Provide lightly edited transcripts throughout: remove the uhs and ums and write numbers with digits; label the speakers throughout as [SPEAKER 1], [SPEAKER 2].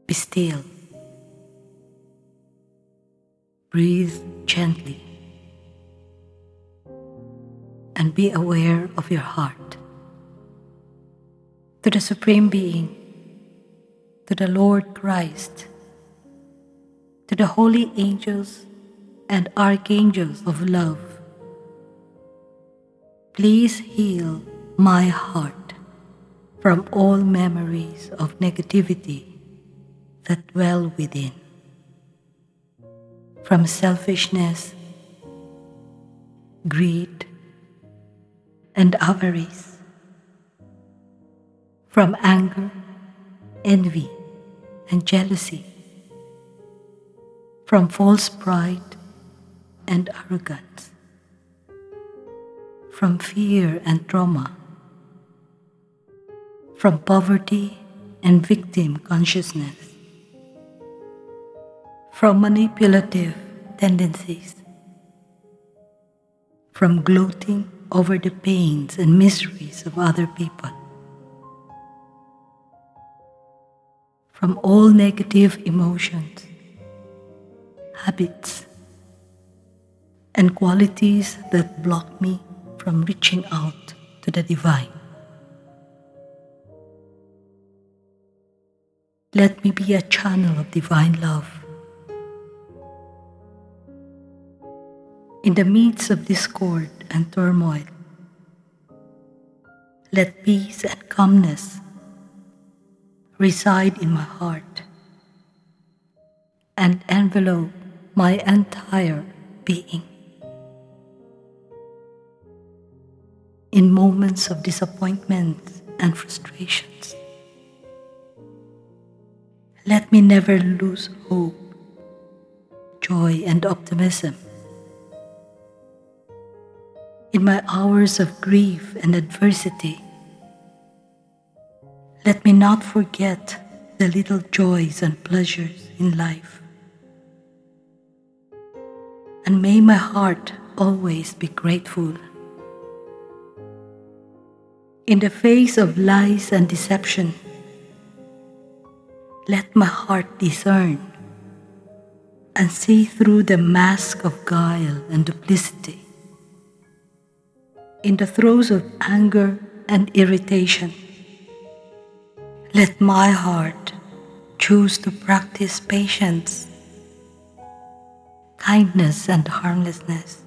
[SPEAKER 1] Be still. Breathe gently. And be aware of your heart. To the Supreme Being, to the Lord Christ, to the holy angels and archangels of love, please heal my heart from all memories of negativity that dwell within, from selfishness, greed, and avarice, from anger, envy, and jealousy, from false pride and arrogance, from fear and trauma, from poverty and victim consciousness, from manipulative tendencies, from gloating over the pains and miseries of other people, from all negative emotions, habits, and qualities that block me from reaching out to the divine. Let me be a channel of divine love. In the midst of discord and turmoil, let peace and calmness reside in my heart and envelope my entire being. In moments of disappointment and frustrations, let me never lose hope, joy, and optimism. In my hours of grief and adversity, let me not forget the little joys and pleasures in life. And may my heart always be grateful. In the face of lies and deception, let my heart discern and see through the mask of guile and duplicity. In the throes of anger and irritation, let my heart choose to practice patience, kindness and harmlessness,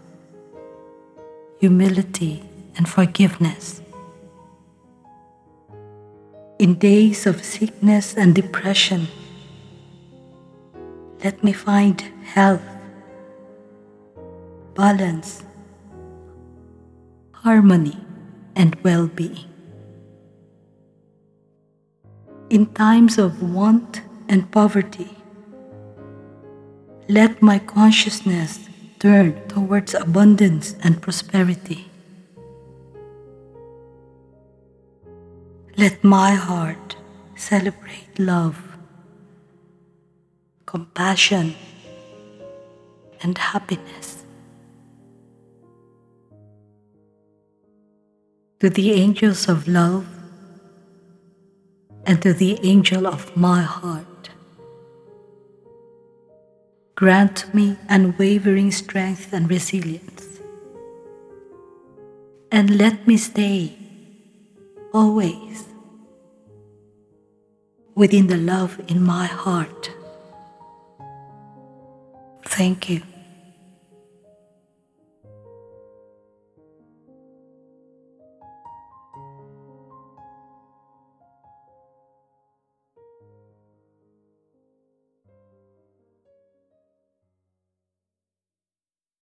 [SPEAKER 1] humility and forgiveness. In days of sickness and depression, let me find health, balance, harmony, and well-being. In times of want and poverty, let my consciousness turn towards abundance and prosperity. Let my heart celebrate love, compassion, and happiness. To the angels of love and to the angel of my heart, grant me unwavering strength and resilience, and let me stay always within the love in my heart. Thank you.